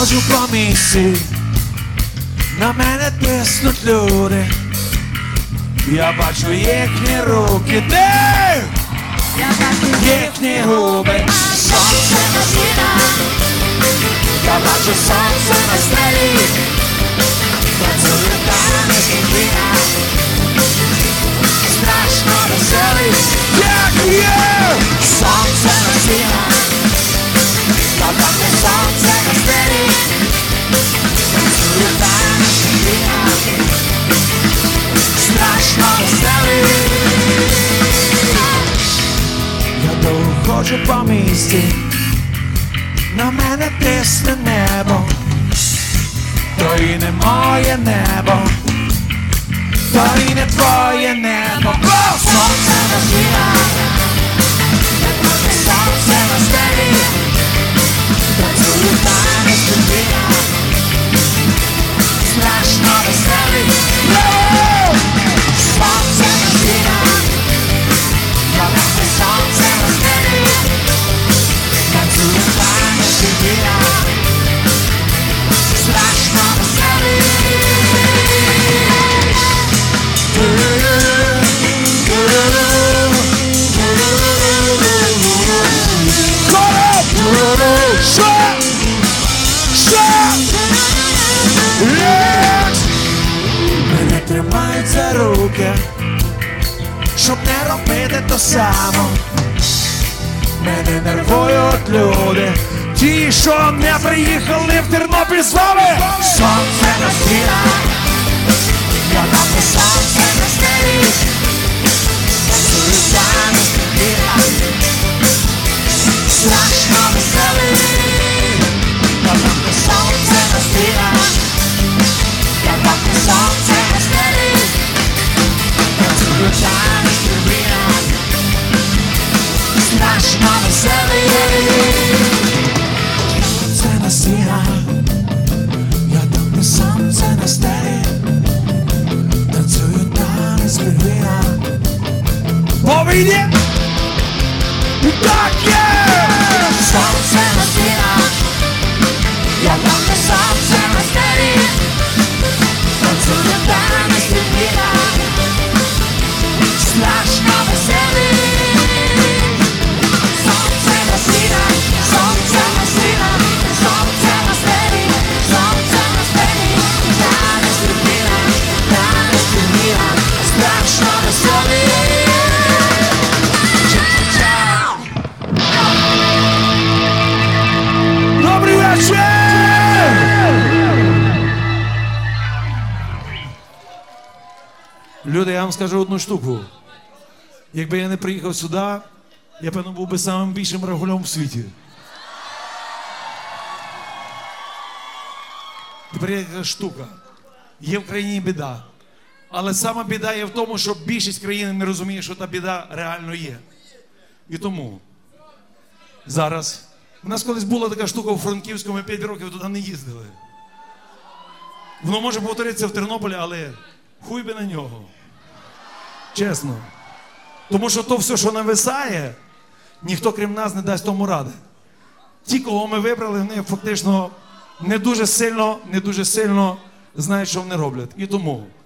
ходжу по місці, на мене тиснуть люди. Я бачу їхні руки, де? Я бачу Їхні губи. сонце на стінах. Я бачу сонце на стелі. Працює там і скрипіна. Страшно веселий, як є. Сонце на стінах. Я бачу сонце на стелі. Працює там і скрипіна. Страшно веселий. Я довго ходжу по місті, на мене тисне небо, то і не моє небо, то і не твоє небо. Сонце на стінах, сонце на стелі, працює там і скрипіна. Страшно веселий. Сонце на стінах, я бачу сонце на стелі. Працює там і скрипіна. Страшно веселий. Мене тримають за руки, щоб не робити то само. Мене нервують люди, ті, що не приїхали в Тернопіль з вами. Сонце на стінах, я бачу сонце на стелі. Працює там і скрипіна. Страшно веселий. Я бачу сонце на стінах, я бачу сонце на стелі. Працює там і скрипіна. Страшно веселий. Сонце на стінах, я бачу сонце на стелі. Танцюю там і скрипіна. Повинні! Так є! Сонце на стінах, я бачу сонце на стелі. Танцюю там і скрипіна. Страшно веселий. Сонце на стінах, сонце на стінах, сонце на стелі, сонце на стелі. Там і скрипіна, там і скрипіна. Страшно веселий. Добрий вечір! Люди, я вам скажу одну штуку. Якби я не приїхав сюди, я, певно, був би самим більшим рагулем в світі. Тепер є така штука. Є в країні біда. Але сама біда є в тому, що більшість країни не розуміє, що та біда реально є. І тому зараз... У нас колись була така штука у Франківську, ми 5 років туди не їздили. Воно може повторитися в Тернополі, але хуй би на нього. Чесно. Тому що то все, що нависає, ніхто крім нас не дасть тому ради. Ті, кого ми вибрали, вони фактично не дуже сильно знають, що вони роблять. І тому